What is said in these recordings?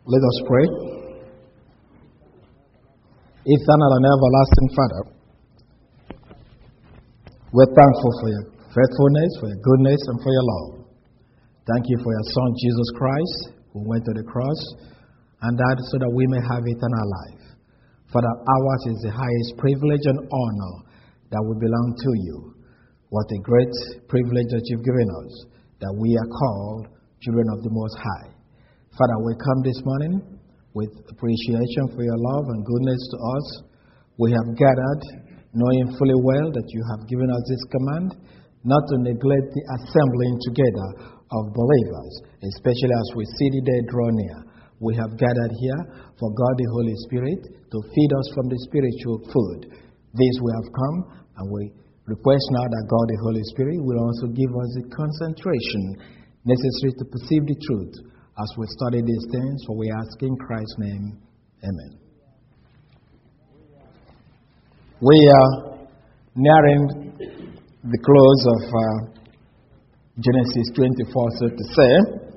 Let us pray. Eternal and everlasting Father, we're thankful for your faithfulness, for your goodness, and for your love. Thank you for your Son, Jesus Christ, who went to the cross and died so that we may have eternal life. Father, ours is the highest privilege and honor that we belong to you. What a great privilege that you've given us, that we are called children of the Most High. Father, we come this morning with appreciation for your love and goodness to us. We have gathered knowing fully well that you have given us this command, not to neglect the assembling together of believers, especially as we see the day draw near. We have gathered here for God the Holy Spirit to feed us from the spiritual food. This we have come, and we request now that God the Holy Spirit will also give us the concentration necessary to perceive the truth as we study these things, for we ask in Christ's name. Amen. We are nearing the close of Genesis 24, so to say.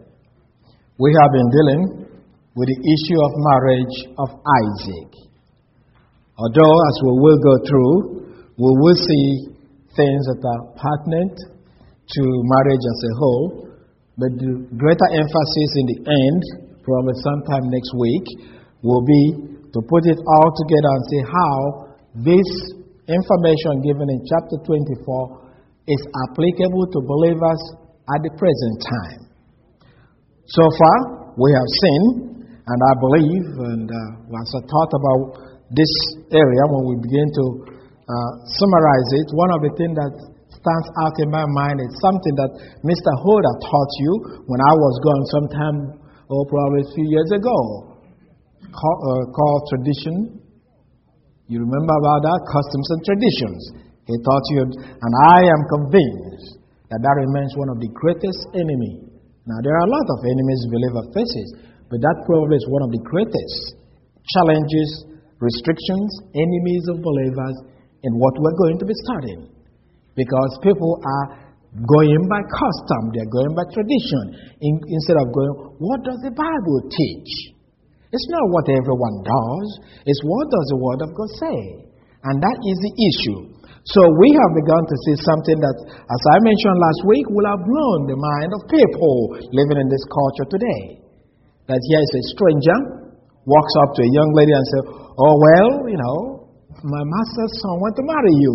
We have been dealing with the issue of marriage of Isaac. Although, as we will go through, we will see things that are pertinent to marriage as a whole. But the greater emphasis in the end, probably sometime next week, will be to put it all together and see how this information given in chapter 24 is applicable to believers at the present time. So far, we have seen, and I believe, and as I thought about this area, when we begin to summarize it, one of the things that stands out in my mind is something that Mr. Hoda taught you when I was gone sometime, probably a few years ago, called tradition. You remember about that? Customs and traditions. He taught you, and I am convinced that that remains one of the greatest enemies. Now, there are a lot of enemies believer faces, but that probably is one of the greatest challenges, restrictions, enemies of believers in what we're going to be studying. Because people are going by custom, they're going by tradition, instead of going, what does the Bible teach? It's not what everyone does, it's what does the Word of God say? And that is the issue. So we have begun to see something that, as I mentioned last week, will have blown the mind of people living in this culture today. That here is a stranger, walks up to a young lady and says, oh, well, my master's son wants to marry you.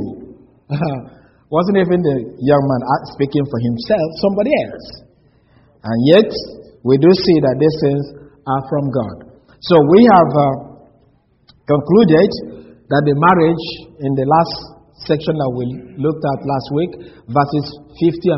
Wasn't even the young man speaking for himself, somebody else. And yet, we do see that these things are from God. So we have concluded that the marriage in the last section that we looked at last week, verses 50 and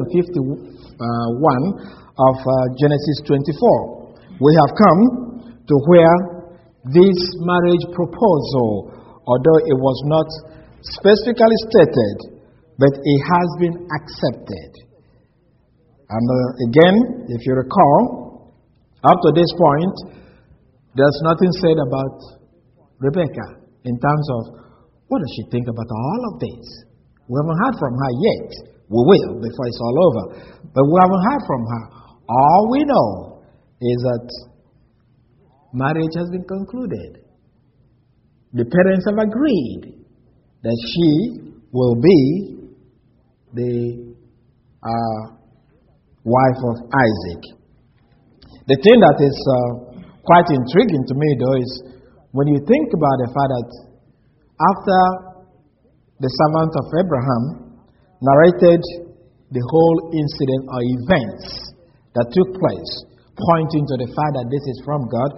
51 of Genesis 24. We have come to where this marriage proposal, although it was not specifically stated, but it has been accepted. And again, if you recall, up to this point, there's nothing said about Rebecca in terms of what does she think about all of this. We haven't heard from her yet. We will before it's all over. But we haven't heard from her. All we know is that marriage has been concluded. The parents have agreed that she will be the wife of Isaac. The thing that is quite intriguing to me, though, is when you think about the fact that after the servant of Abraham narrated the whole incident or events that took place, pointing to the fact that this is from God,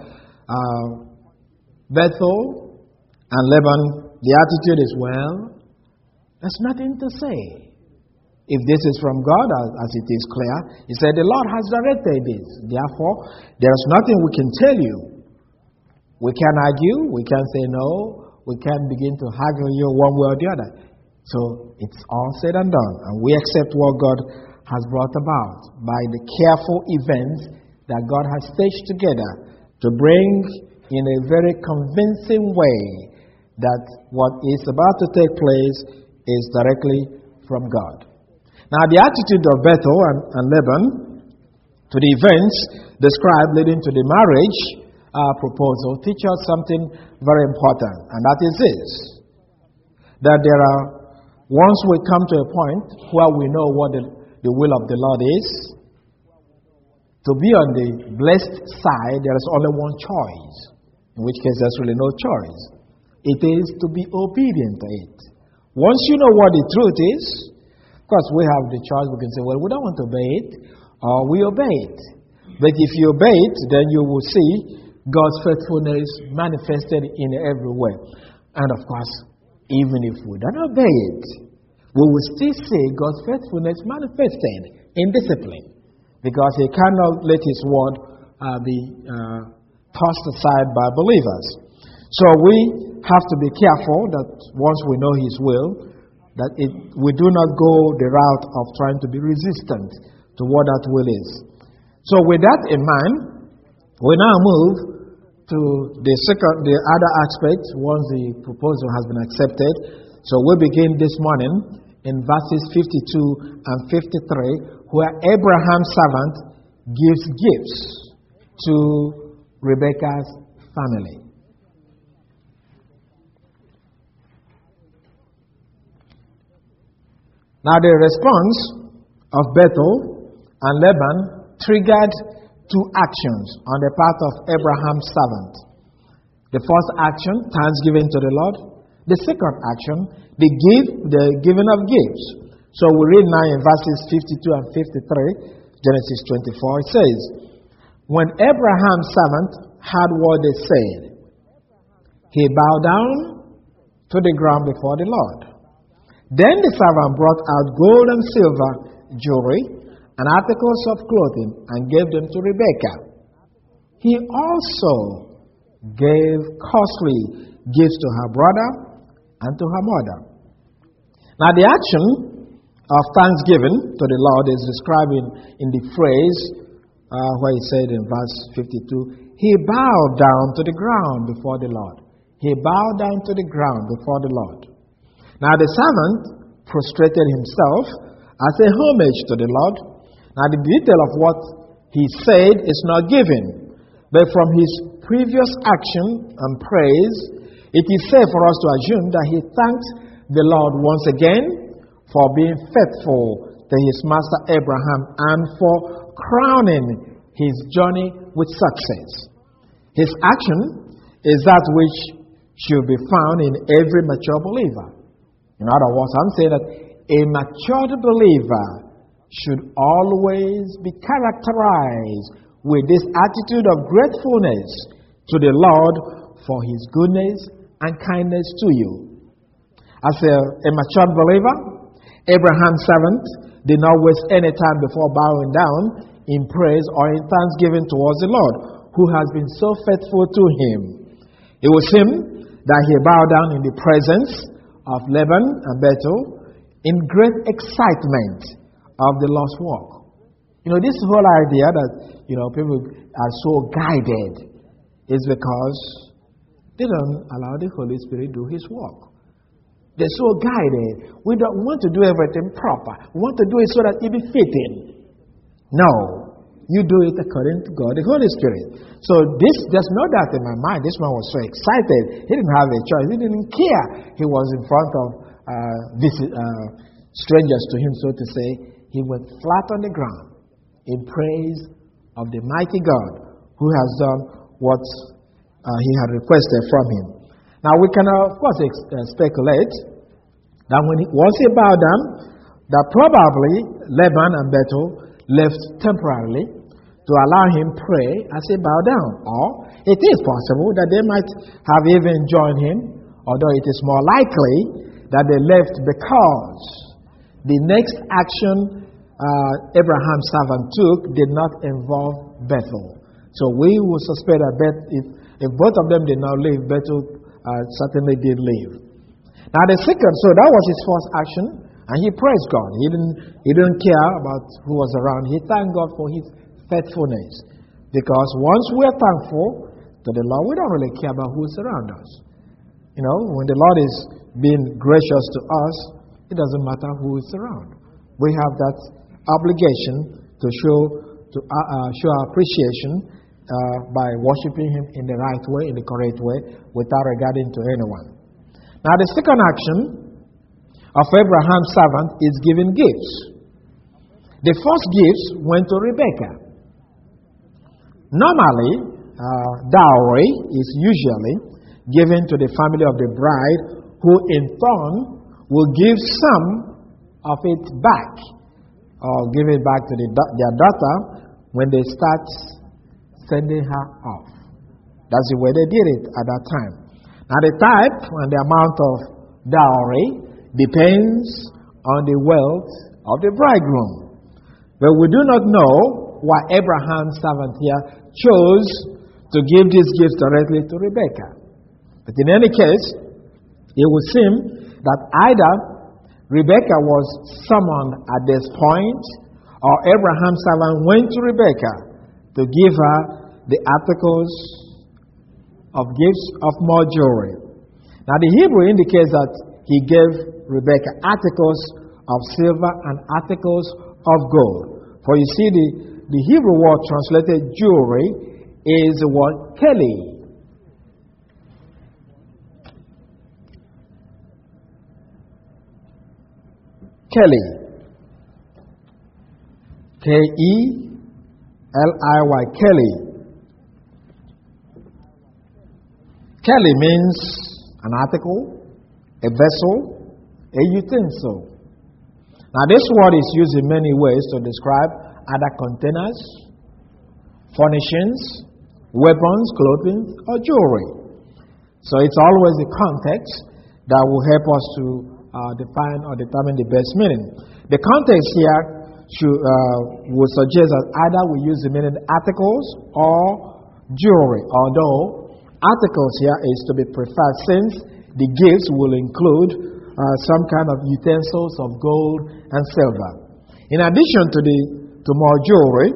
Bethel and Laban, the attitude is, well, there's nothing to say. If this is from God, as it is clear, he said, the Lord has directed this. Therefore, there's nothing we can tell you. We can't argue. We can't say no. We can't begin to argue you one way or the other. So it's all said and done. And we accept what God has brought about by the careful events that God has staged together to bring in a very convincing way that what is about to take place is directly from God. Now, the attitude of Bethel and Laban to the events described leading to the marriage proposal teach us something very important, and that is this: that there are, once we come to a point where we know what the will of the Lord is, to be on the blessed side, there is only one choice, in which case there's really no choice. It is to be obedient to it. Once you know what the truth is, of course we have the choice. We can say, well, we don't want to obey it, or we obey it. But if you obey it, then you will see God's faithfulness manifested in every way. And of course, even if we don't obey it, we will still see God's faithfulness manifested in discipline. Because He cannot let His word be tossed aside by believers. So we have to be careful that once we know His will, that we do not go the route of trying to be resistant to what that will is. So with that in mind, we now move to the other aspect once the proposal has been accepted. So we begin this morning in verses 52 and 53, where Abraham's servant gives gifts to Rebekah's family. Now the response of Bethuel and Laban triggered two actions on the part of Abraham's servant. The first action, thanksgiving to the Lord. The second action, the giving of gifts. So we read now in verses 52 and 53, Genesis 24, it says, when Abraham's servant heard what they said, he bowed down to the ground before the Lord. Then the servant brought out gold and silver jewelry and articles of clothing and gave them to Rebekah. He also gave costly gifts to her brother and to her mother. Now the action of thanksgiving to the Lord is described in the phrase where he said in verse 52, he bowed down to the ground before the Lord. He bowed down to the ground before the Lord. Now the servant prostrated himself as a homage to the Lord. Now the detail of what he said is not given, but from his previous action and praise, it is safe for us to assume that he thanked the Lord once again for being faithful to his master Abraham and for crowning his journey with success. His action is that which should be found in every mature believer. In other words, I'm saying that a matured believer should always be characterized with this attitude of gratefulness to the Lord for His goodness and kindness to you. As a matured believer, Abraham's servant did not waste any time before bowing down in praise or in thanksgiving towards the Lord, who has been so faithful to him. It was him that he bowed down in the presence of Laban and Bethuel in great excitement of the Lord's work. This whole idea that, people are so guided is because they don't allow the Holy Spirit do His work. They're so guided. We don't want to do everything proper. We want to do it so that it be fitting. No. You do it according to God, the Holy Spirit. So there's no doubt in my mind. This man was so excited. He didn't have a choice. He didn't care. He was in front of strangers to him, so to say. He went flat on the ground in praise of the mighty God who has done what he had requested from him. Now we can, of course, speculate that once he bowed down, that probably Laban and Bethuel left temporarily to allow him pray as he bowed down. Or it is possible that they might have even joined him, although it is more likely that they left because the next action Abraham's servant took did not involve Bethuel. So we will suspect that if both of them did not leave, Bethuel certainly did leave. Now the second, so that was his first action, and he praised God. He didn't care about who was around. He thanked God for His faithfulness, because once we are thankful to the Lord, we don't really care about who's around us. When the Lord is being gracious to us, it doesn't matter who is around. We have that obligation to show our appreciation by worshiping Him in the right way, in the correct way, without regarding to anyone. Now, the second action of Abraham's servant is giving gifts. The first gifts went to Rebekah. Normally, dowry is usually given to the family of the bride, who in turn will give some of it back, or give it back to their daughter when they start sending her off. That's the way they did it at that time. Now, the type and the amount of dowry depends on the wealth of the bridegroom. But we do not know why Abraham's servant here chose to give these gifts directly to Rebekah. But in any case, it would seem that either Rebekah was summoned at this point, or Abraham's servant went to Rebekah to give her the articles of gifts of more jewelry. Now, the Hebrew indicates that he gave Rebekah articles of silver and articles of gold. For you see, the Hebrew word translated jewelry is the word keli. Keli. Keli. Keli. Keli means an article, a vessel, a utensil. Now, this word is used in many ways to describe other containers, furnishings, weapons, clothing, or jewelry. So it's always the context that will help us to define or determine the best meaning. The context here would suggest that either we use the meaning articles or jewelry, although articles here is to be preferred since the gifts will include some kind of utensils of gold and silver. In addition to more jewelry,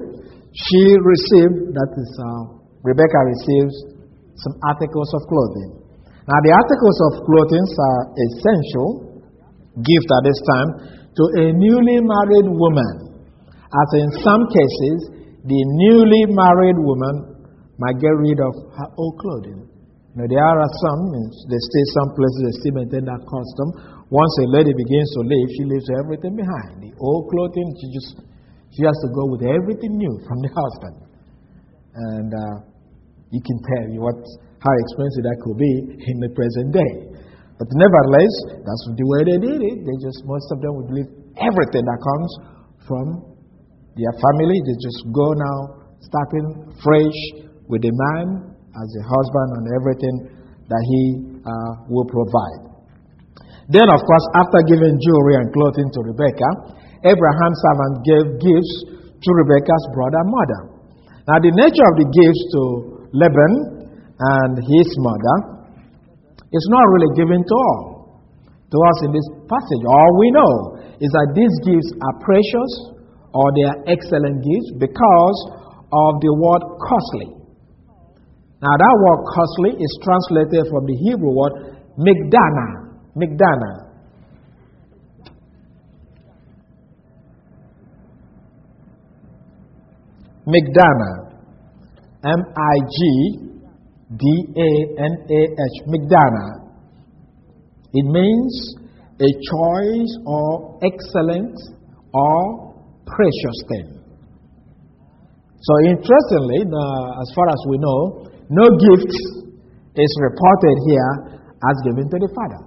Rebekah receives some articles of clothing. Now, the articles of clothing are essential gift at this time to a newly married woman, as in some cases, the newly married woman might get rid of her old clothing. Now, there are some, they stay some places, they still maintain that custom. Once a lady begins to leave, she leaves everything behind. The old clothing, she has to go with everything new from the husband. And you can tell how expensive that could be in the present day. But nevertheless, that's the way they did it. Most of them would leave everything that comes from their family. They just go now, starting fresh with the man as a husband and everything that he will provide. Then, of course, after giving jewelry and clothing to Rebekah, Abraham's servant gave gifts to Rebekah's brother and mother. Now, the nature of the gifts to Laban and his mother is not really given to all. To us in this passage, all we know is that these gifts are precious or they are excellent gifts because of the word costly. Now, that word costly is translated from the Hebrew word migdana. Migdana. Migdana. M-I-G-D-A-N-A-H. Migdana. It means a choice or excellent or precious thing. So interestingly, as far as we know, no gift is reported here as given to the father.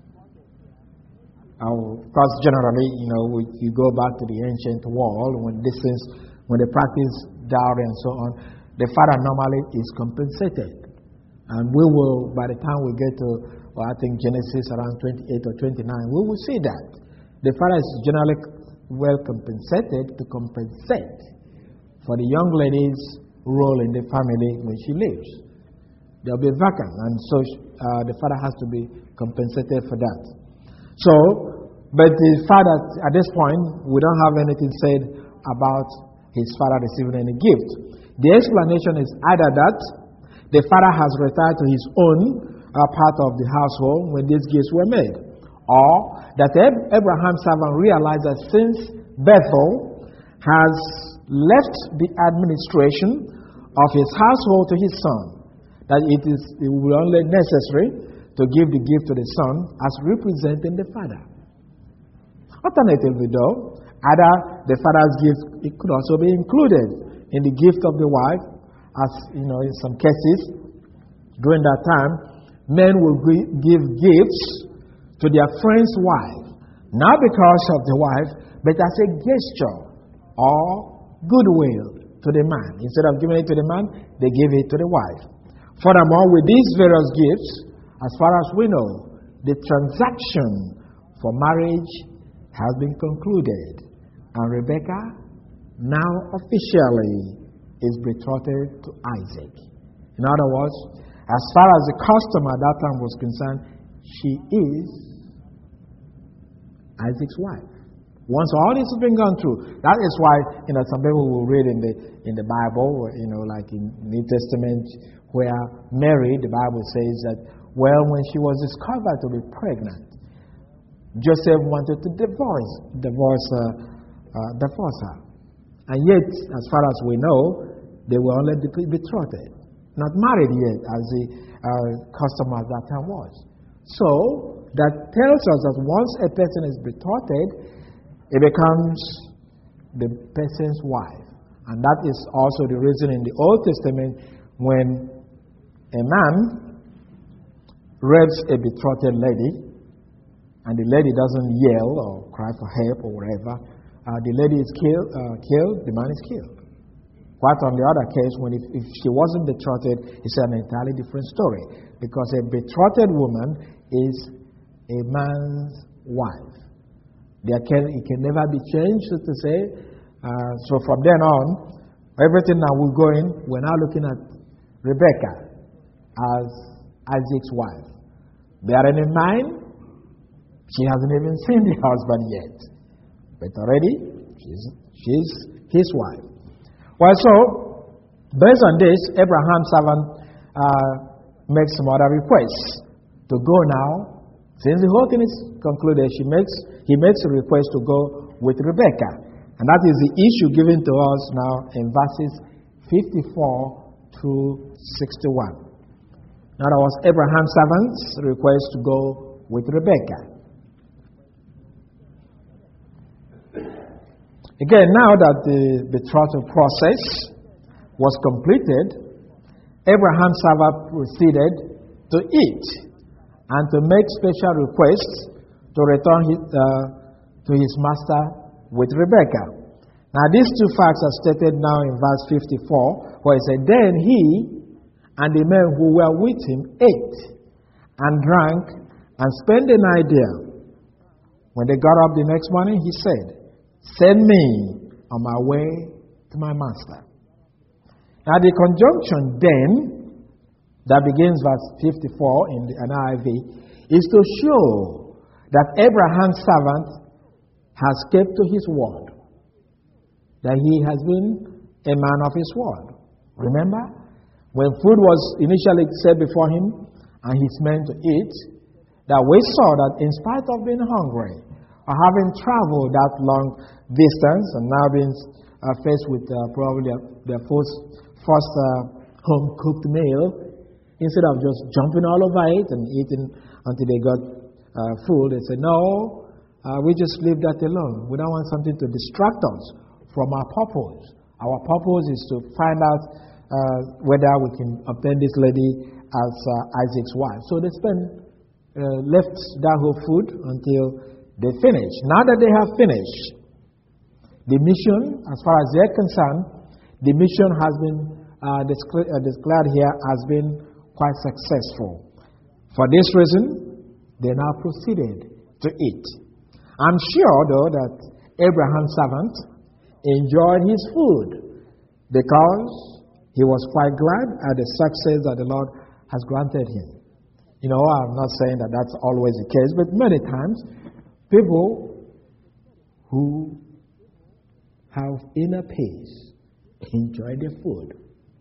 Because generally, you go back to the ancient world when they practice dowry and so on, the father normally is compensated. And we will, by the time we get to, I think Genesis around 28 or 29, we will see that. The father is generally well compensated to compensate for the young lady's role in the family when she leaves. There will be a vacant, and so the father has to be compensated for that. But the father, at this point, we don't have anything said about his father receiving any gift. The explanation is either that the father has retired to his own part of the household when these gifts were made, or that Abraham's servant realized that since Bethel has left the administration of his household to his son, that it will be only necessary to give the gift to the son as representing the father. Alternatively, though, either the father's gift, it could also be included in the gift of the wife, as in some cases during that time, men will give gifts to their friend's wife, not because of the wife, but as a gesture or goodwill to the man. Instead of giving it to the man, they give it to the wife. Furthermore, with these various gifts, as far as we know, the transaction for marriage has been concluded, and Rebekah now officially is betrothed to Isaac. In other words, as far as the custom at that time was concerned, she is Isaac's wife. Once all this has been gone through, that is why some people will read in the Bible, like in New Testament, where Mary, the Bible says that, well, when she was discovered to be pregnant, Joseph wanted to divorce her. And yet, as far as we know, they were only betrothed, not married yet, as the custom at that time was. So, that tells us that once a person is betrothed, it becomes the person's wife. And that is also the reason in the Old Testament when a man rapes a betrothed lady, and the lady doesn't yell or cry for help or whatever, the lady is killed, the man is killed. Quite on the other case, when if she wasn't betrothed, it's an entirely different story. Because a betrothed woman is a man's wife. It can never be changed, so to say. So from then on, everything that we're going, we're now looking at Rebekah as Isaac's wife. Bearing in mind, she hasn't even seen the husband yet. But already, she's his wife. Well, so, based on this, Abraham's servant makes some other requests to go now. Since the whole thing is concluded, he makes a request to go with Rebekah. And that is the issue given to us now in verses 54 through 61. In other words, Abraham's servant's request to go with Rebekah. Again, now that the betrothal process was completed, Abraham's servant proceeded to eat and to make special requests to return to his master with Rebekah. Now, these two facts are stated now in verse 54, where it said, Then he and the men who were with him ate and drank and spent the night there. When they got up the next morning, he said, Send me on my way to my master. Now, the conjunction then, that begins verse 54 in the NIV, is to show that Abraham's servant has kept to his word, that he has been a man of his word. Remember, when food was initially set before him and he's meant to eat, that we saw that in spite of being hungry, or having traveled that long distance and now being faced with probably their first home-cooked meal, instead of just jumping all over it and eating until they got full, they said, no, we just leave that alone. We don't want something to distract us from our purpose. Our purpose is to find out whether we can obtain this lady as Isaac's wife. So they left that whole food until they finished. Now that they have finished, the mission, as far as they're concerned, the mission has been declared here as been quite successful. For this reason, they now proceeded to eat. I'm sure, though, that Abraham's servant enjoyed his food because he was quite glad at the success that the Lord has granted him. I'm not saying that that's always the case, but many times, people who have inner peace enjoy their food.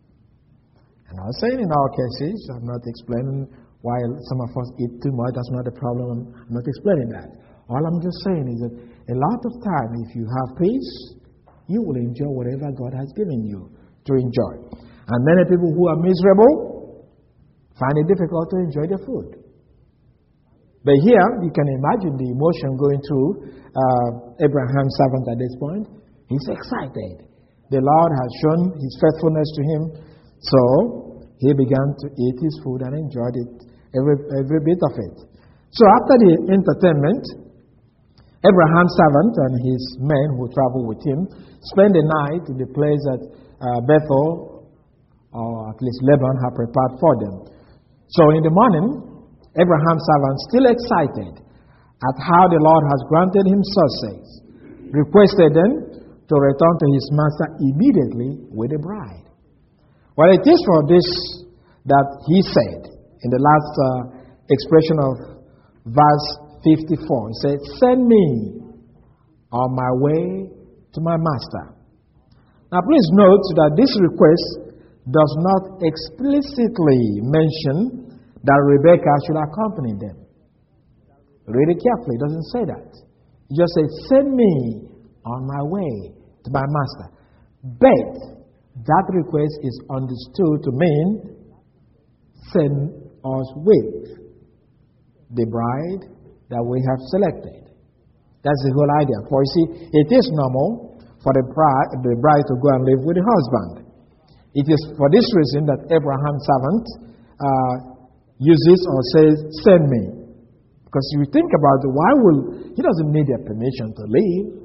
And I was saying in our cases, I'm not explaining why some of us eat too much. That's not a problem. I'm not explaining that. All I'm just saying is that a lot of time, if you have peace, you will enjoy whatever God has given you to enjoy. And many people who are miserable find it difficult to enjoy the food. But here, you can imagine the emotion going through Abraham's servant at this point. He's excited. The Lord has shown his faithfulness to him. So, he began to eat his food and enjoyed it, every bit of it. So, after the entertainment, Abraham's servant and his men who traveled with him spent the night in the place that Bethel, or at least Laban, had prepared for them. So, in the morning, Abraham's servant, still excited at how the Lord has granted him success, requested them to return to his master immediately with the bride. Well, it is for this that he said in the last expression of verse 54, he said, "Send me on my way to my master." Now, please note that this request does not explicitly mention that Rebekah should accompany them. Read it carefully. It doesn't say that. It just says, "Send me on my way to my master." But that request is understood to mean, send us with the bride that we have selected. That's the whole idea. For you see, it is normal for the bride to go and live with the husband. It is for this reason that Abraham's servant uses or says, "Send me." Because if you think about it, he doesn't need their permission to leave.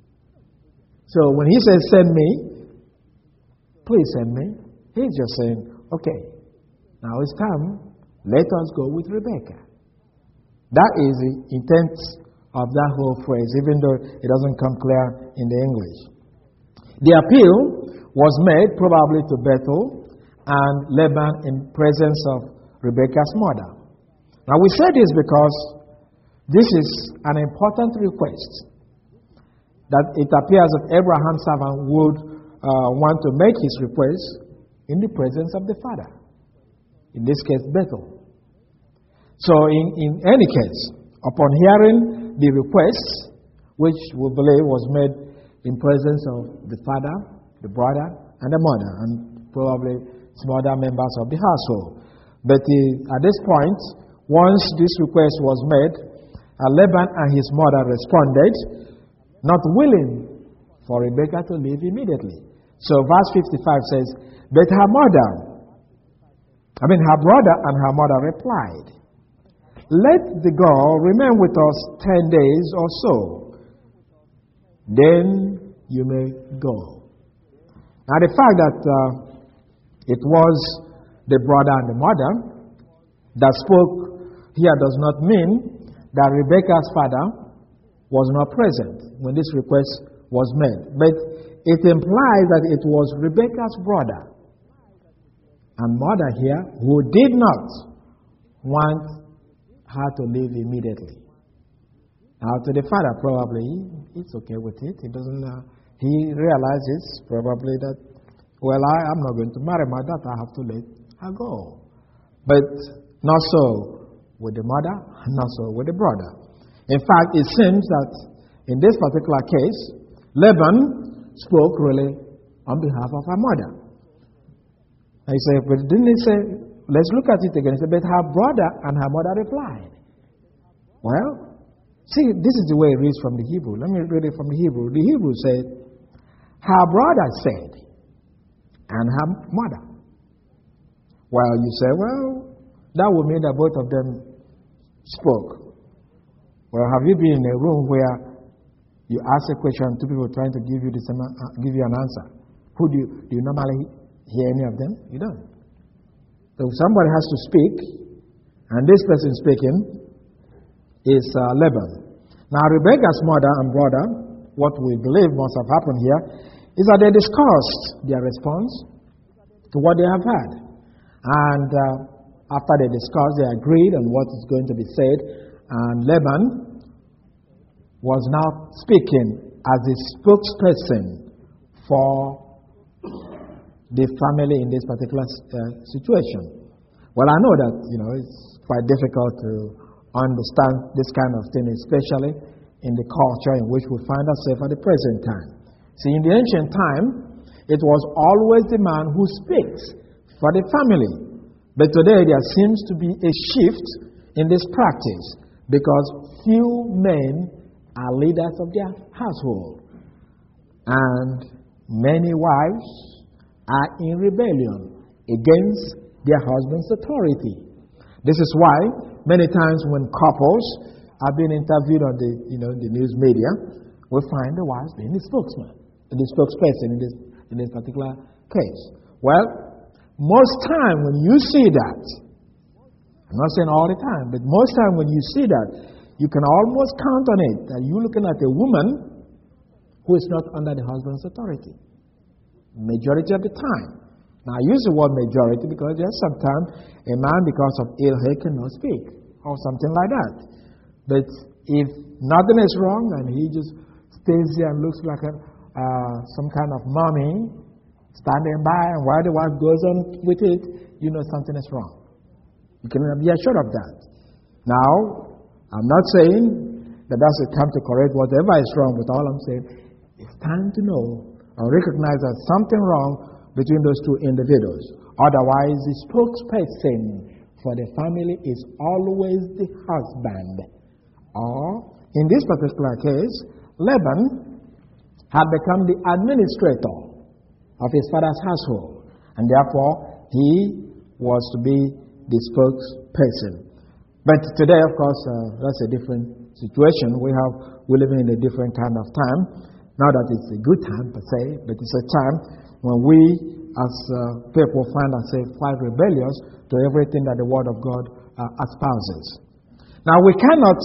So when he says, "Send me," please send me, he's just saying, okay, now it's time, let us go with Rebekah. That is the intent of that whole phrase, even though it doesn't come clear in the English. The appeal was made probably to Bethel and Laban in presence of Rebekah's mother. Now we say this because this is an important request, that it appears that Abraham's servant would want to make his request in the presence of the father, in this case Bethel. So in any case, upon hearing the request, which we believe was made in presence of the father, the brother, and the mother, and probably some other members of the household. But at this point, once this request was made, Laban and his mother responded, not willing for Rebekah to leave immediately. So verse 55 says, but her brother and her mother replied, let the girl remain with us 10 days or so. Then you may go. Now the fact that it was the brother and the mother that spoke here does not mean that Rebekah's father was not present when this request was made. But it implies that it was Rebekah's brother and mother here who did not want her to leave immediately. Now to the father, probably it's okay with it. He doesn't. He realizes probably that, well, I'm not going to marry my daughter. I have to let her go. But not so with the mother, not so with the brother. In fact, it seems that in this particular case, Laban spoke really on behalf of her mother. And he said, but didn't he say, let's look at it again. He said, but her brother and her mother replied. Well, see, this is the way it reads from the Hebrew. Let me read it from the Hebrew. The Hebrew said, her brother said, and her mother. Well, you say, well, that would mean that both of them spoke. Well, have you been in a room where you ask a question and two people trying to give you an answer? Who do you normally hear any of them? You don't. So somebody has to speak, and this person speaking is Laban. Now, Rebekah's mother and brother, what we believe must have happened here, is that they discussed their response to what they have heard. And after they discussed, they agreed on what is going to be said, and Laban was now speaking as the spokesperson for the family in this particular situation. Well, I know that, it's quite difficult to understand this kind of thing, especially in the culture in which we find ourselves at the present time. See, in the ancient time, it was always the man who speaks for the family. But today there seems to be a shift in this practice because few men are leaders of their household. And many wives are in rebellion against their husband's authority. This is why many times when couples are being interviewed on the news media, we find the wives being the spokesman, the spokesperson in this particular case. Well, most time when you see that, I'm not saying all the time, but most time when you see that, you can almost count on it that you're looking at a woman who is not under the husband's authority. Majority of the time. Now, I use the word majority because there's sometimes a man, because of ill health, cannot speak or something like that. But if nothing is wrong and he just stays there and looks like some kind of mommy standing by, and while the wife goes on with it, you know something is wrong. You can be assured of that. Now, I'm not saying that that's the time to correct whatever is wrong, but all I'm saying, it's time to know or recognize that something wrong between those two individuals. Otherwise, the spokesperson for the family is always the husband. Or, in this particular case, Laban had become the administrator of his father's household, and therefore he was to be the spokesperson. But today, of course, that's a different situation. We're living in a different kind of time. Not that it's a good time per se, but it's a time when we as people find ourselves quite rebellious to everything that the Word of God espouses. Now, we cannot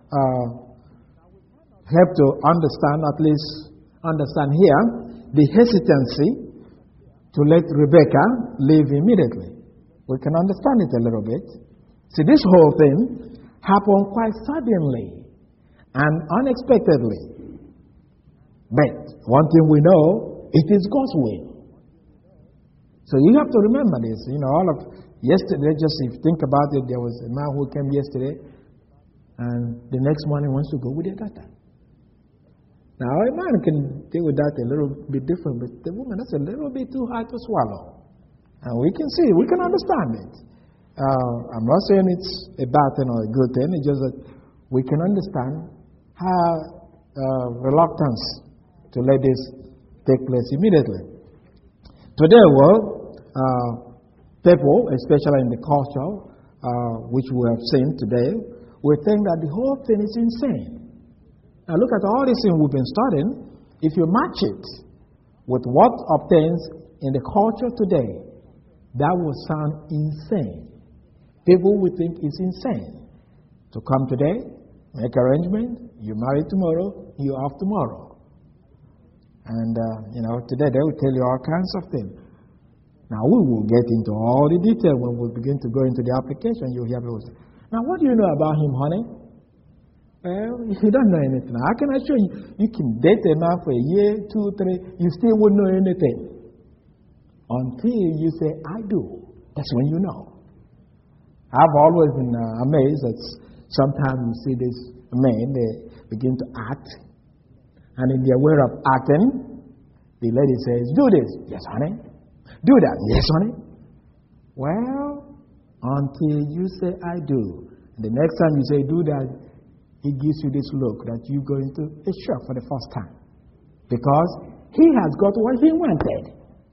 help to understand, at least understand here, the hesitancy to let Rebekah leave immediately. We can understand it a little bit. See, this whole thing happened quite suddenly and unexpectedly. But one thing we know, it is God's will. So you have to remember this. All of yesterday, just if you think about it, there was a man who came yesterday, and the next morning wants to go with their daughter. Now, a man can deal with that a little bit different, but the woman, that's a little bit too hard to swallow. And we can see, we can understand it. I'm not saying it's a bad thing or a good thing, it's just that we can understand her reluctance to let this take place immediately. Today, people, especially in the culture, which we have seen today, we think that the whole thing is insane. Now look at all these things we've been studying. If you match it with what obtains in the culture today, that will sound insane. People would think it's insane to come today, make arrangement, you marry tomorrow, you off tomorrow. And, today they will tell you all kinds of things. Now, we will get into all the detail when we begin to go into the application. You'll hear people say, now, what do you know about him, honey? Well, you don't know anything. How can I show you? You can date a man for a year, 2, 3, you still won't know anything. Until you say, I do. That's when you know. I've always been amazed that sometimes you see these men, they begin to act. And in their way of acting, the lady says, do this. Yes, honey. Do that. Yes, honey. Well, until you say, I do. And the next time you say, do that, he gives you this look that you're going to a shock for the first time. Because he has got what he wanted.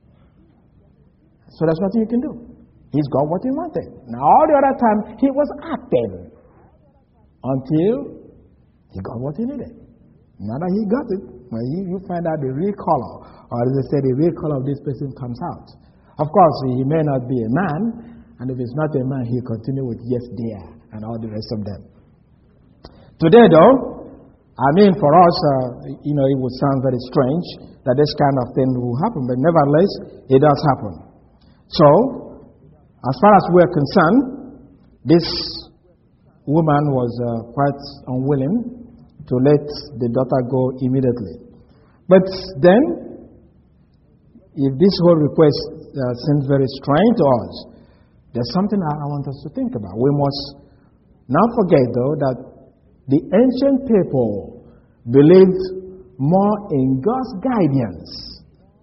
So that's what you can do. He's got what he wanted. Now, all the other time, he was acting. Until he got what he needed. Now that he got it, when you find out the real color, or as I say, the real color of this person comes out. Of course, he may not be a man, and if it's not a man, he'll continue with yes, dear, and all the rest of them. Today, though, for us, it would sound very strange that this kind of thing will happen, but nevertheless, it does happen. So, as far as we're concerned, this woman was quite unwilling to let the daughter go immediately. But then, if this whole request seems very strange to us, there's something I want us to think about. We must not forget, though, that the ancient people believed more in God's guidance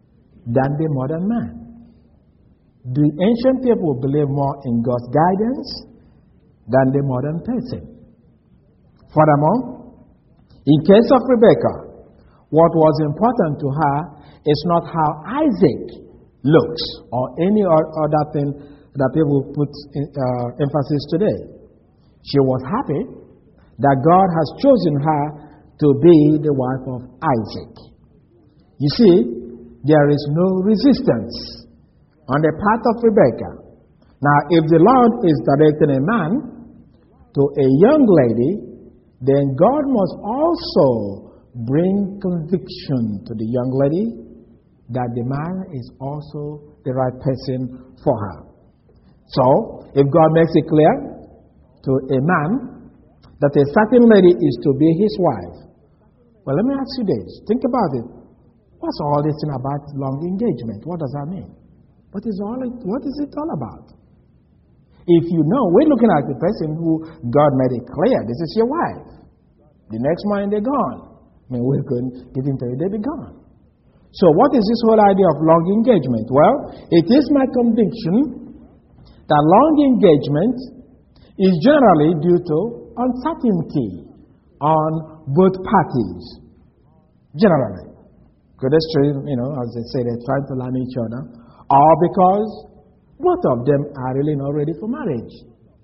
than the modern man. The ancient people believed more in God's guidance than the modern person. Furthermore, in case of Rebekah, what was important to her is not how Isaac looks or any other thing that people put emphasis today. She was happy that God has chosen her to be the wife of Isaac. You see, there is no resistance on the part of Rebekah. Now, if the Lord is directing a man to a young lady, then God must also bring conviction to the young lady that the man is also the right person for her. So, if God makes it clear to a man that a certain lady is to be his wife, well, let me ask you this. Think about it. What's all this thing about long engagement? What does that mean? What is it all about? If you know, we're looking at the person who God made it clear, this is your wife. The next morning they're gone. I mean, we couldn't get into it, they'll be gone. So what is this whole idea of long engagement? Well, it is my conviction that long engagement is generally due to uncertainty on both parties. Generally. Because as they say, they're trying to learn each other. Or because both of them are really not ready for marriage.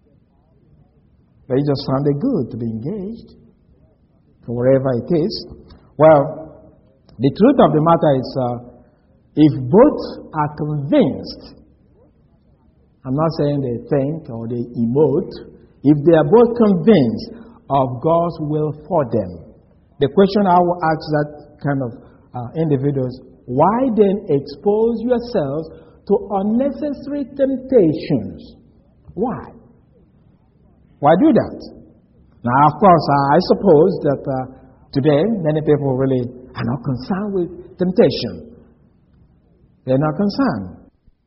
They just sounded good to be engaged. For wherever it is. Well, the truth of the matter is, if both are convinced, I'm not saying they think or they emote, if they are both convinced of God's will for them, the question I will ask that kind of individuals, why then expose yourselves to unnecessary temptations? Why? Why do that? Now, of course, I suppose that today many people really are not concerned with temptation. They're not concerned.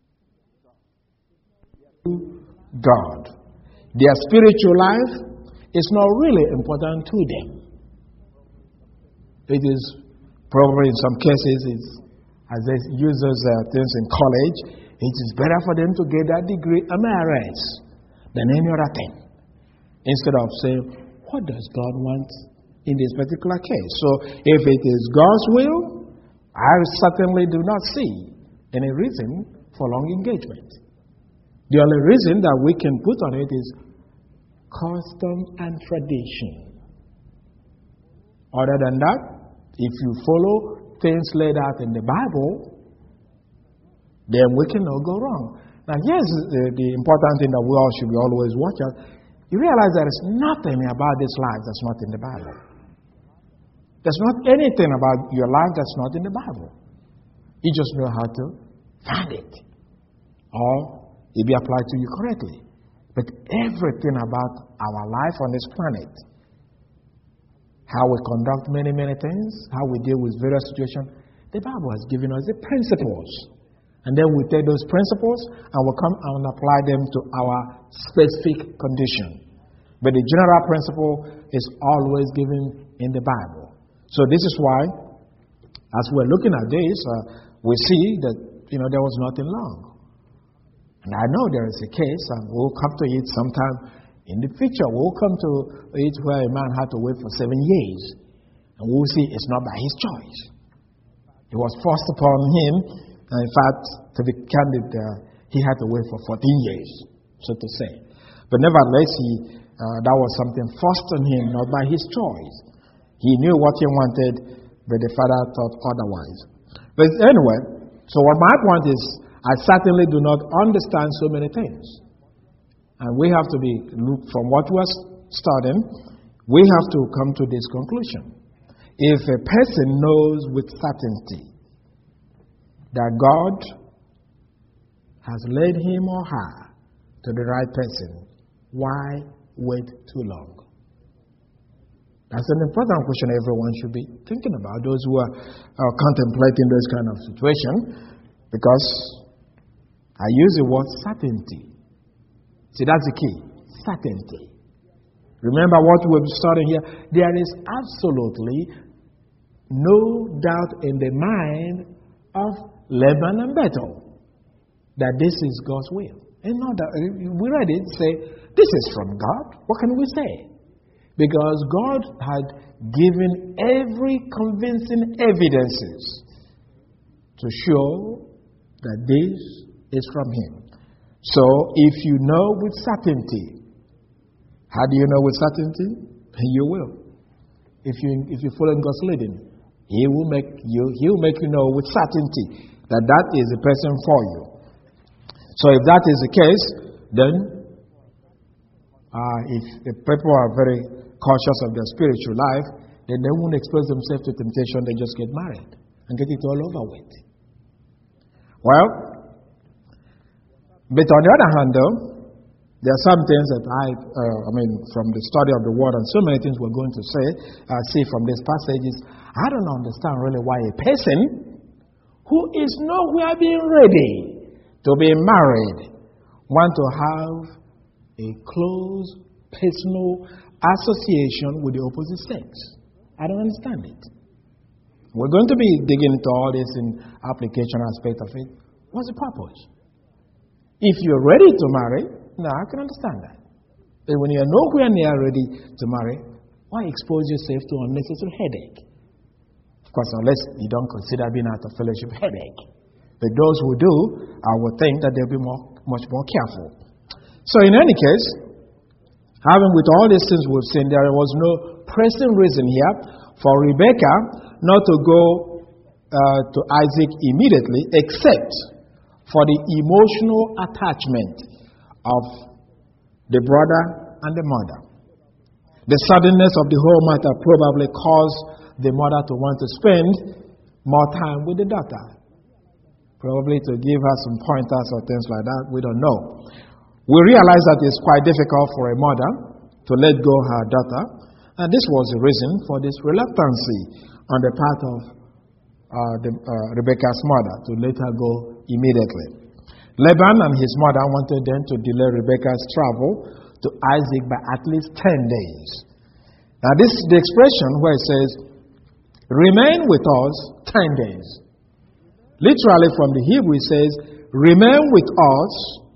God. Their spiritual life is not really important to them. It is probably in some cases, as they use those things in college, it is better for them to get that degree emeritus than any other thing. Instead of saying, what does God want in this particular case? So, if it is God's will, I certainly do not see any reason for long engagement. The only reason that we can put on it is custom and tradition. Other than that, if you follow things laid out in the Bible, then we cannot go wrong. Now, here's the important thing that we all should always watch out. You realize there is nothing about this life that's not in the Bible. There's not anything about your life that's not in the Bible. You just know how to find it. Or it be applied to you correctly. But everything about our life on this planet, how we conduct many, many things, how we deal with various situations, the Bible has given us the principles. And then we take those principles and we come and apply them to our specific condition. But the general principle is always given in the Bible. So this is why, as we're looking at this, we see that, there was nothing wrong. And I know there is a case, and we'll come to it sometime in the future. We'll come to it where a man had to wait for 7 years. And we'll see it's not by his choice. It was forced upon him. And in fact, to be candid, he had to wait for 14 years, so to say. But nevertheless, that was something forced on him, not by his choice. He knew what he wanted, but the father thought otherwise. But anyway, so what my point is, I certainly do not understand so many things. And we have to look from what we're studying, we have to come to this conclusion. If a person knows with certainty that God has led him or her to the right person, why wait too long? That's an important question everyone should be thinking about, those who are contemplating this kind of situation, because I use the word certainty. See, that's the key. Certainty. Remember what we're studying here? There is absolutely no doubt in the mind of Laban and Bethuel, that this is God's will. And not that we read it, say, this is from God. What can we say? Because God had given every convincing evidences to show that this is from Him. So, if you know with certainty, how do you know with certainty? You will. If you follow God's leading, He will make you know with certainty that that is the person for you. So, if that is the case, then if the people are very conscious of their spiritual life, then they won't expose themselves to temptation. They just get married and get it all over with. Well, but on the other hand, though, there are some things that from the study of the Word and so many things we're going to see from these passages, I don't understand really why a person who is nowhere being ready to be married want to have a close personal association with the opposite sex. I don't understand it. We're going to be digging into all this in application aspect of it. What's the purpose? If you're ready to marry, now I can understand that. But when you're nowhere near ready to marry, why expose yourself to unnecessary headache? Of course, unless you don't consider being out of fellowship headache. But those who do, I would think that they'll be much more careful. So in any case, having with all these things we've seen, there was no pressing reason here for Rebekah not to go to Isaac immediately, except for the emotional attachment of the brother and the mother. The suddenness of the whole matter probably caused the mother to want to spend more time with the daughter. Probably to give her some pointers or things like that. We don't know. We realize that it's quite difficult for a mother to let go her daughter. And this was the reason for this reluctancy on the part of Rebekah's mother to let her go immediately. Laban and his mother wanted them to delay Rebekah's travel to Isaac by at least 10 days. Now this is the expression where it says, remain with us 10 days. Literally from the Hebrew it says, remain with us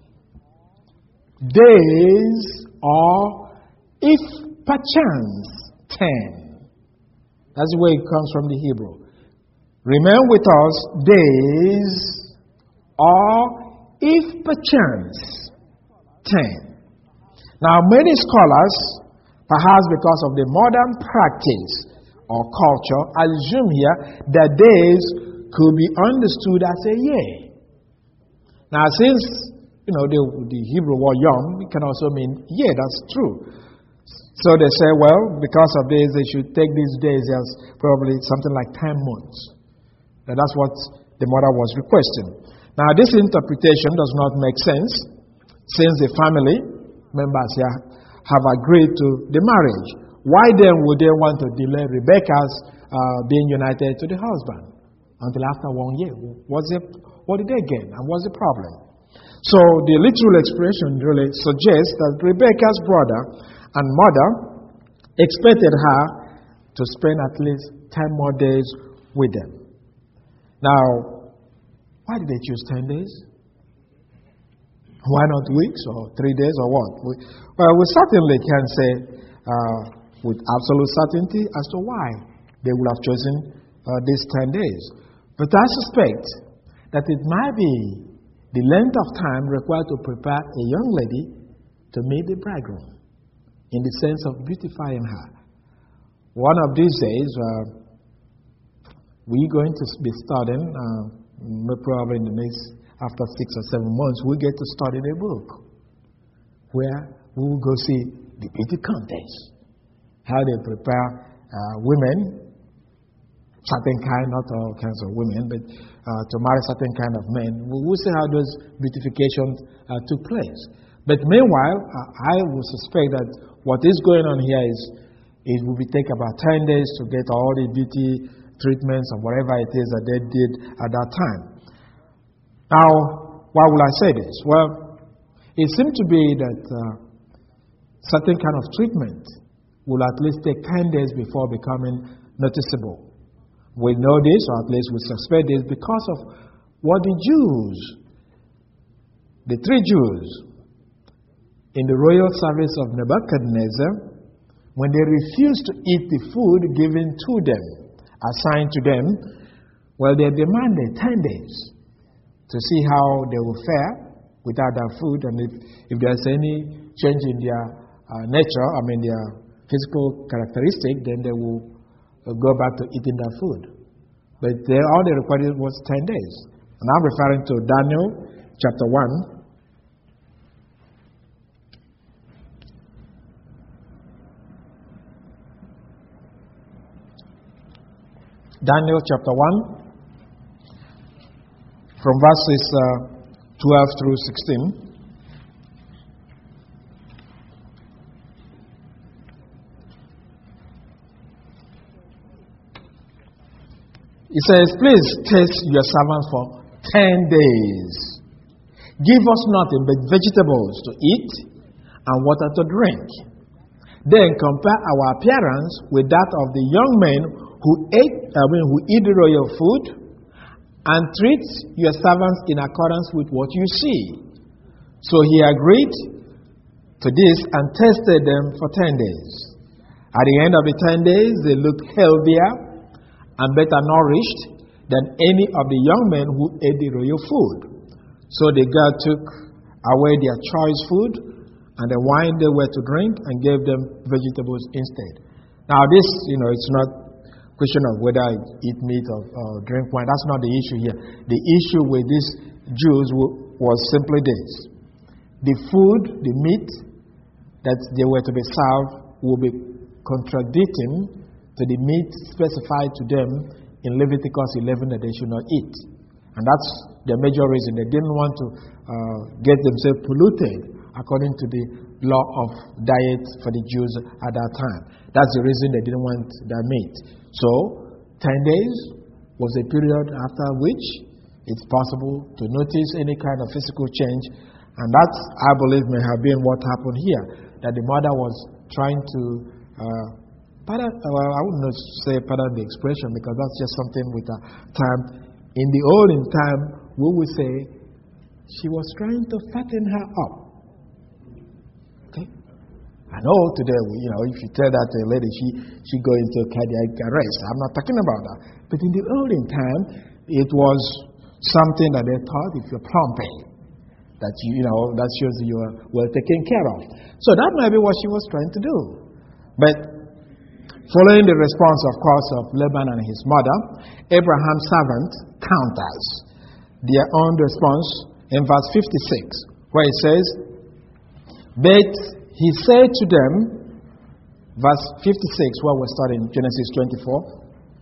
days or if perchance 10. That's the way it comes from the Hebrew. Remain with us days or if perchance 10. Now many scholars, perhaps because of the modern practice or culture, assume here that days could be understood as a year. Now since the Hebrew word yom, it can also mean year. That's true. So they say, well, because of this, they should take these days as probably something like 10 months. Now that's what the mother was requesting. Now this interpretation does not make sense, since the family members here have agreed to the marriage. Why then would they want to delay Rebekah's being united to the husband until after 1 year? What did they gain, and what's the problem? So the literal expression really suggests that Rebekah's brother and mother expected her to spend at least 10 more days with them. Now, why did they choose 10 days? Why not weeks or 3 days or what? Well, we certainly can say with absolute certainty as to why they would have chosen these 10 days. But I suspect that it might be the length of time required to prepare a young lady to meet the bridegroom, in the sense of beautifying her. One of these days, we're going to be studying, probably in the next, after 6 or 7 months, we get to study a book where we will go see the beauty contest, how they prepare women, certain kind, not all kinds of women, but to marry certain kind of men. We will see how those beautifications took place. But meanwhile, I would suspect that what is going on here is it will take about 10 days to get all the beauty treatments or whatever it is that they did at that time. Now, why will I say this? Well, it seemed to be that certain kind of treatment will at least take 10 days before becoming noticeable. We know this, or at least we suspect this, because of what the Jews, the three Jews, in the royal service of Nebuchadnezzar, when they refused to eat the food given to them, assigned to them, well, they demanded 10 days to see how they will fare without that food, and if there's any change in their nature, their physical characteristic, then they will go back to eating that food. But all they required was 10 days. And I'm referring to Daniel chapter 1. Daniel chapter 1, from verses 12 through 16. He says, please taste your servants for 10 days. Give us nothing but vegetables to eat and water to drink. Then compare our appearance with that of the young men who eat the royal food, and treat your servants in accordance with what you see. So he agreed to this and tested them for 10 days. At the end of the 10 days, they looked healthier and better nourished than any of the young men who ate the royal food. So the girl took away their choice food and the wine they were to drink and gave them vegetables instead. Now this, it's not question of whether I eat meat or drink wine. That's not the issue here. The issue with these Jews was simply this. The food, the meat that they were to be served will be contradicting to the meat specified to them in Leviticus 11 that they should not eat. And that's the major reason. They didn't want to get themselves polluted according to the law of diet for the Jews at that time. That's the reason they didn't want that meat. So, 10 days was a period after which it's possible to notice any kind of physical change. And that, I believe, may have been what happened here. That the mother was trying to, I wouldn't say pardon the expression, because that's just something with a time. In the olden time, we would say she was trying to fatten her up. Okay? I know today, if you tell that to a lady, she go into cardiac arrest. I'm not talking about that. But in the olden time, it was something that they thought if you're plumping, that that shows you are well taken care of. So that might be what she was trying to do. But following the response, of course, of Laban and his mother, Abraham's servant counters their own response in verse 56, where it says, but he said to them, verse 56, where we're starting, Genesis 24.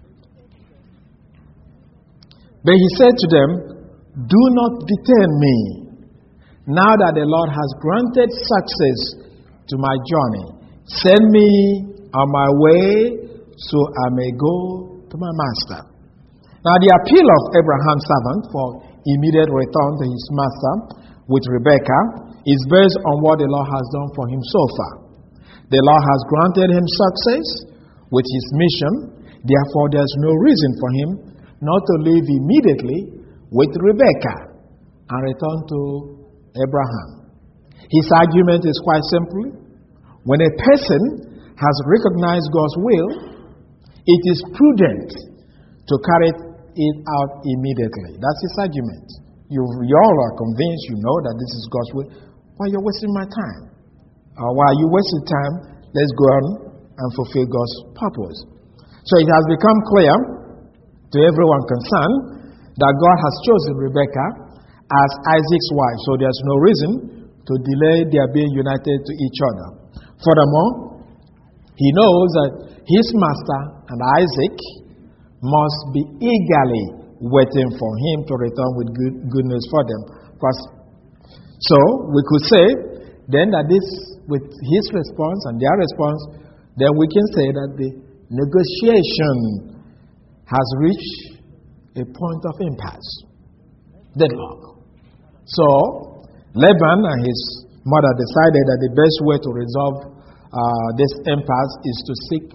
But he said to them, do not detain me, now that the Lord has granted success to my journey. Send me on my way so I may go to my master. Now the appeal of Abraham's servant for immediate return to his master with Rebekah is based on what the Lord has done for him so far. The Lord has granted him success with his mission. Therefore, there's no reason for him not to leave immediately with Rebekah and return to Abraham. His argument is quite simple. When a person has recognized God's will, it is prudent to carry it out immediately. That's his argument. You all are convinced, that this is God's will. Why you're wasting my time? Why you wasting time? Let's go on and fulfill God's purpose. So it has become clear to everyone concerned that God has chosen Rebekah as Isaac's wife. So there's no reason to delay their being united to each other. Furthermore, he knows that his master and Isaac must be eagerly waiting for him to return with good news for them. So we could say then that this, with his response and their response, then we can say that the negotiation has reached a point of impasse, deadlock. So Laban and his mother decided that the best way to resolve this impasse is to seek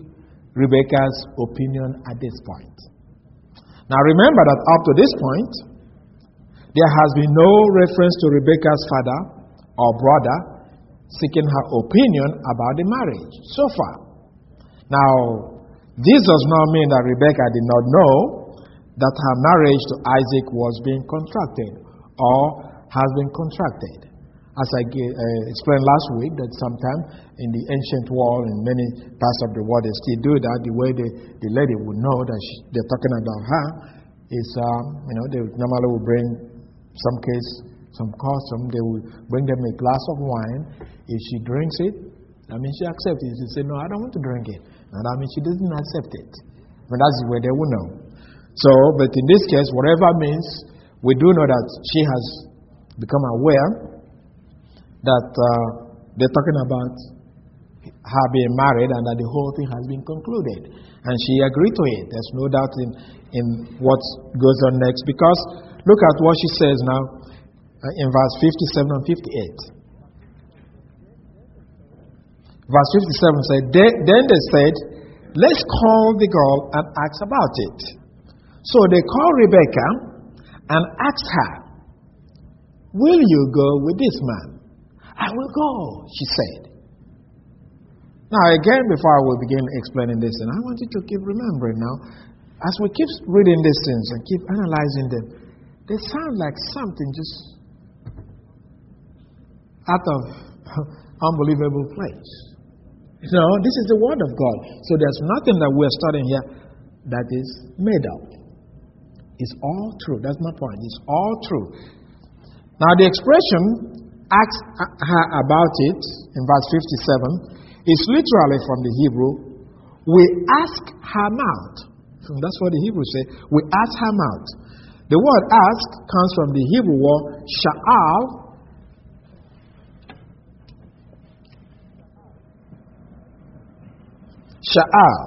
Rebekah's opinion at this point. Now remember that up to this point, There has been no reference to Rebekah's father or brother seeking her opinion about the marriage so far. Now, this does not mean that Rebekah did not know that her marriage to Isaac was being contracted or has been contracted. As I explained last week, that sometimes in the ancient world, in many parts of the world, they still do that. The way the lady would know that they're talking about her is, they normally will bring some custom. They will bring them a glass of wine. If she drinks it, she accepts it. If she says, no, I don't want to drink it, and she doesn't accept it. But that's the way they will know. So, but in this case, whatever means, we do know that she has become aware that they're talking about her being married and that the whole thing has been concluded. And she agreed to it. There's no doubt in what goes on next. Because look at what she says now in verse 57 and 58. Verse 57 said, Then they said, let's call the girl and ask about it. So they called Rebekah and asked her, will you go with this man? I will go, she said. Now again, before we begin explaining this, and I want you to keep remembering now, as we keep reading these things and keep analyzing them, they sound like something just out of unbelievable place. This is the Word of God. So there's nothing that we're studying here that is made up. It's all true. That's my point. It's all true. Now the expression, ask her about it, in verse 57, is literally from the Hebrew, we ask her mouth. That's what the Hebrew say. We ask her mouth. The word ask comes from the Hebrew word sha'al. Sha'al.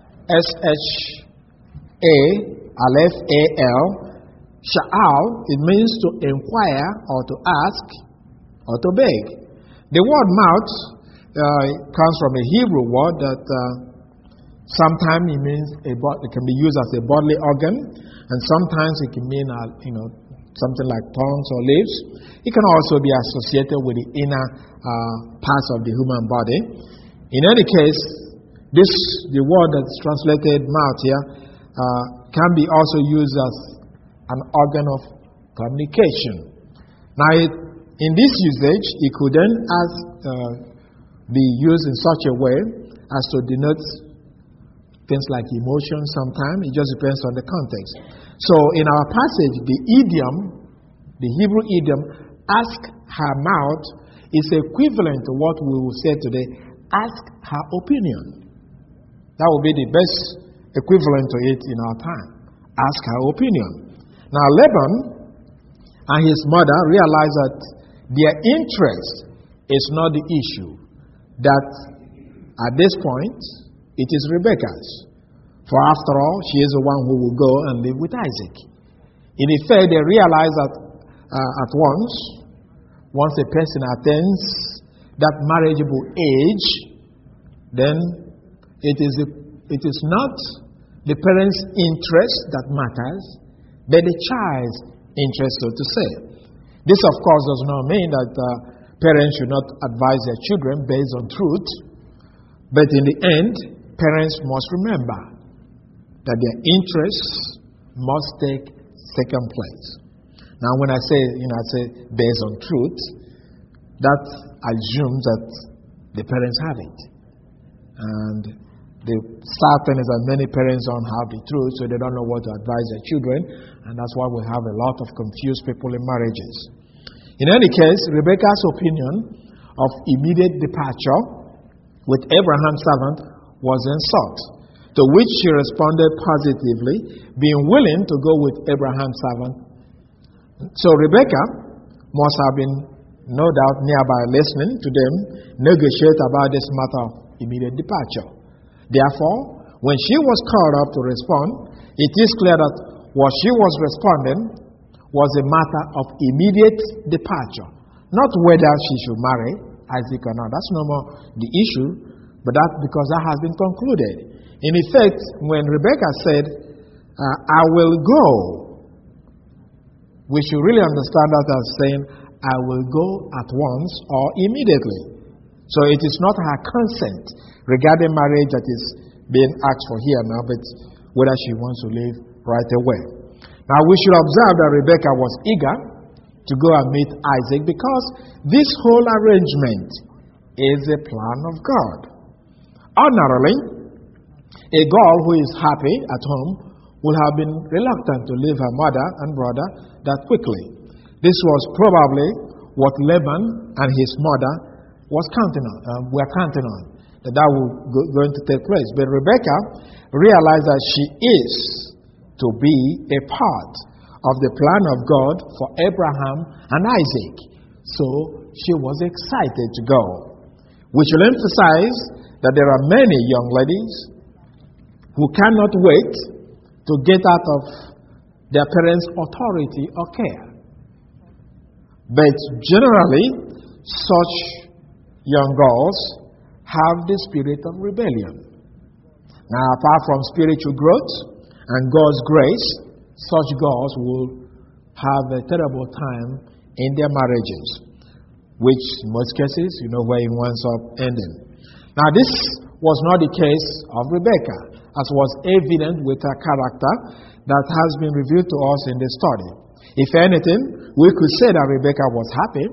S-H-A-L-F-A-L. Sha'al, it means to inquire or to ask or to beg. The word mouth comes from a Hebrew word that sometimes it means it can be used as a bodily organ, and sometimes it can mean something like tongues or lips. It can also be associated with the inner parts of the human body. In any case, the word that's translated mouth here can be also used as an organ of communication. Now, in this usage, it could then be used in such a way as to denote things like emotion sometimes. It just depends on the context. So in our passage, the Hebrew idiom, ask her mouth, is equivalent to what we will say today, ask her opinion. That would be the best equivalent to it in our time. Ask her opinion. Now Laban and his mother realized that their interest is not the issue. That at this point, it is Rebekah's. For after all, she is the one who will go and live with Isaac. In effect, they realize that at once a person attains that marriageable age, then it is not the parent's interest that matters, but the child's interest, so to say. This, of course, does not mean that parents should not advise their children based on truth, but in the end, parents must remember that their interests must take second place. Now, when I say based on truth, that assumes that the parents have it. And the sad thing is that many parents don't have the truth, so they don't know what to advise their children, and that's why we have a lot of confused people in marriages. In any case, Rebekah's opinion of immediate departure with Abraham's servant was then sought, to which she responded positively, being willing to go with Abraham's servant. So Rebekah must have been, no doubt, nearby listening to them negotiate about this matter of immediate departure. Therefore, when she was called up to respond, it is clear that what she was responding was a matter of immediate departure, not whether she should marry Isaac or not. That's no more the issue, but that's because that has been concluded. In effect, when Rebekah said, I will go, we should really understand that as saying, I will go at once or immediately. So it is not her consent regarding marriage that is being asked for here now, but whether she wants to leave right away. Now we should observe that Rebekah was eager to go and meet Isaac because this whole arrangement is a plan of God. Ordinarily, a girl who is happy at home would have been reluctant to leave her mother and brother that quickly. This was probably what Laban and his mother were counting on, that was going to take place. But Rebekah realized that she is to be a part of the plan of God for Abraham and Isaac. So she was excited to go. We should emphasize that there are many young ladies who cannot wait to get out of their parents' authority or care. But generally, such young girls have the spirit of rebellion. Now, apart from spiritual growth and God's grace, such girls will have a terrible time in their marriages, which in most cases, where it winds up ending. Now, this was not the case of Rebekah, as was evident with her character that has been revealed to us in this study. If anything, we could say that Rebekah was happy,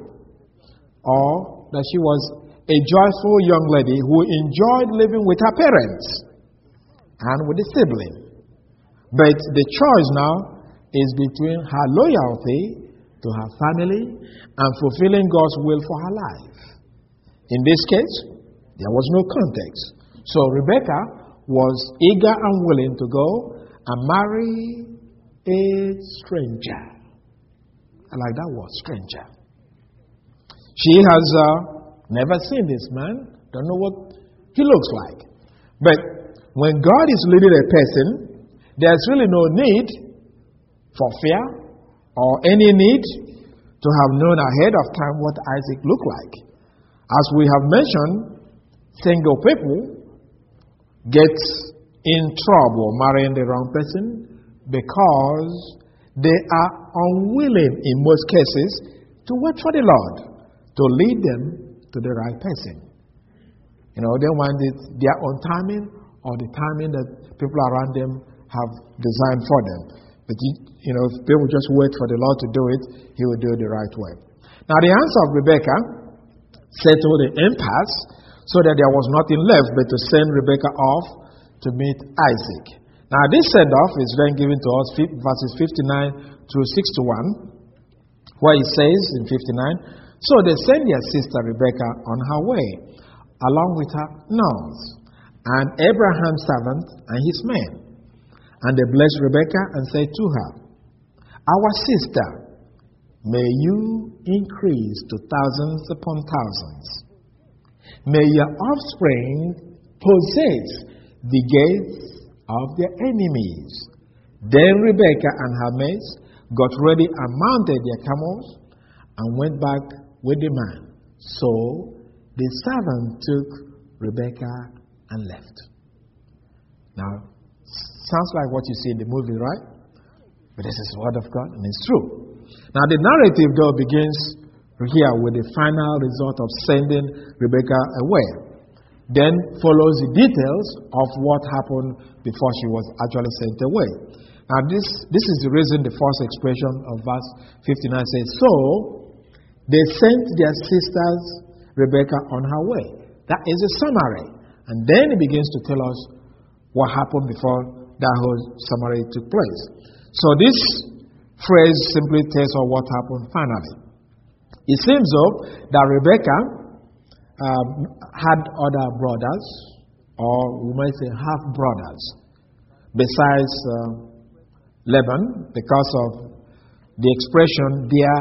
or that she was a joyful young lady who enjoyed living with her parents and with the sibling. But the choice now is between her loyalty to her family and fulfilling God's will for her life. In this case, there was no context. So Rebekah was eager and willing to go and marry a stranger. I like that word, stranger. She has never seen this man, don't know what he looks like. But when God is leading a person, there's really no need for fear or any need to have known ahead of time what Isaac looked like. As we have mentioned, single people get in trouble marrying the wrong person because they are unwilling in most cases to wait for the Lord to lead them to the right person. They want their own timing or the timing that people around them have designed for them. But if people just wait for the Lord to do it, He will do it the right way. Now the answer of Rebekah settled the impasse so that there was nothing left but to send Rebekah off to meet Isaac. Now this send-off is then given to us verses 59 through 61, where it says in 59, so they sent their sister Rebekah on her way, along with her nurse, and Abraham's servant and his men. And they blessed Rebekah and said to her, our sister, may you increase to thousands upon thousands. May your offspring possess the gates of their enemies. Then Rebekah and her maids got ready and mounted their camels and went back with the man. So the servant took Rebekah and left. Now, sounds like what you see in the movie, right? But this is the word of God, and it's true. Now, the narrative, though, begins here with the final result of sending Rebekah away. Then follows the details of what happened before she was actually sent away. Now, this is the reason the first expression of verse 59 says, so they sent their sisters Rebekah on her way. That is a summary. And then it begins to tell us what happened before that whole summary took place. So this phrase simply tells us what happened finally. It seems though that Rebekah had other brothers, or we might say half brothers, besides Laban, because of the expression dear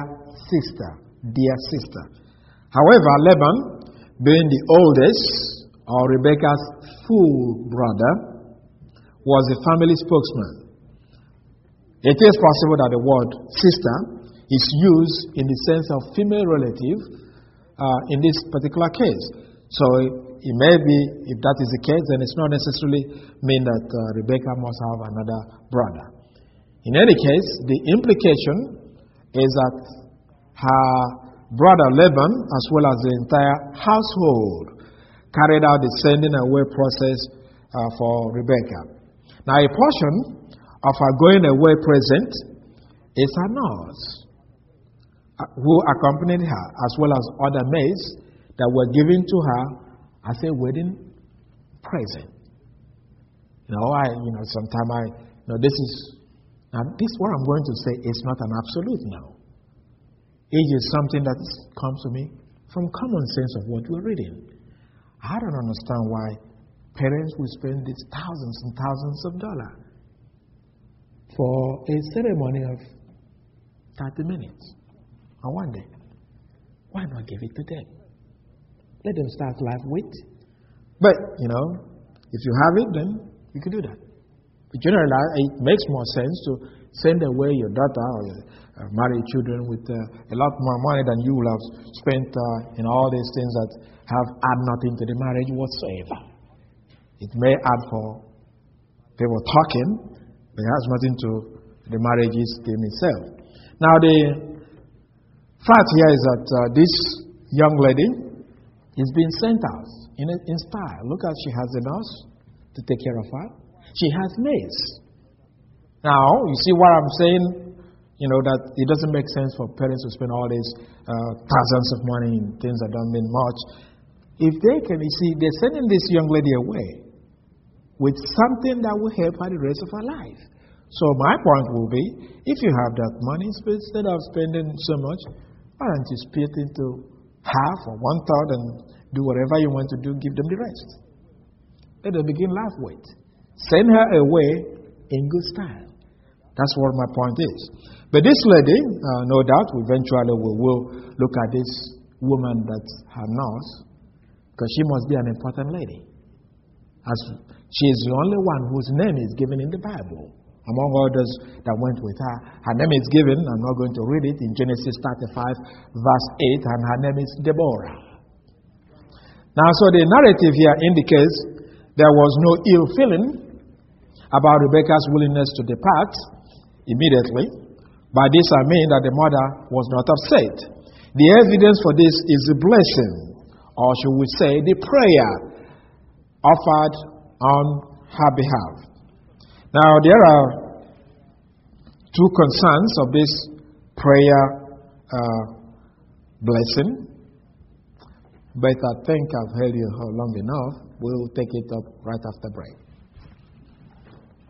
sister. However, Laban, being the oldest, or Rebekah's full brother, was a family spokesman. It is possible that the word sister is used in the sense of female relative in this particular case. So it may be, if that is the case, then it's not necessarily mean that Rebekah must have another brother. In any case, the implication is that her brother Laban, as well as the entire household, carried out the sending away process for Rebekah. Now, a portion of her going away present is her nurse, who accompanied her, as well as other maids that were given to her as a wedding present. Sometimes this what I'm going to say is not an absolute now. Age is something that comes to me from common sense of what we're reading. I don't understand why parents will spend these thousands and thousands of dollars for a ceremony of 30 minutes on one day. Why not give it to them? Let them start life with. But, if you have it, then you can do that. But generally, it makes more sense to send away your daughter or your married children with a lot more money than you will have spent in all these things that have add nothing to the marriage whatsoever. It may add for people talking, but it has nothing to the marriage scheme itself. Now, the fact here is that this young lady is being sent out in style. Look at, she has a nurse to take care of her. She has maids. Now, you see what I'm saying? That it doesn't make sense for parents to spend all these thousands of money in things that don't mean much. If they can, they're sending this young lady away with something that will help her the rest of her life. So my point will be, if you have that money, instead of spending so much, why don't you split into half or 1/3 and do whatever you want to do, give them the rest. Let them begin life with. Send her away in good style. That's what my point is. But this lady, no doubt, eventually we will look at this woman that's her nurse, because she must be an important lady. As she is the only one whose name is given in the Bible. Among others that went with her. Her name is given, I'm not going to read it, in Genesis 35, verse 8, and her name is Deborah. Now, so the narrative here indicates there was no ill feeling about Rebekah's willingness to depart immediately. By this I mean that the mother was not upset. The evidence for this is the blessing, or should we say, the prayer offered on her behalf. Now, there are two concerns of this prayer blessing, but I think I've held you long enough. We'll take it up right after break.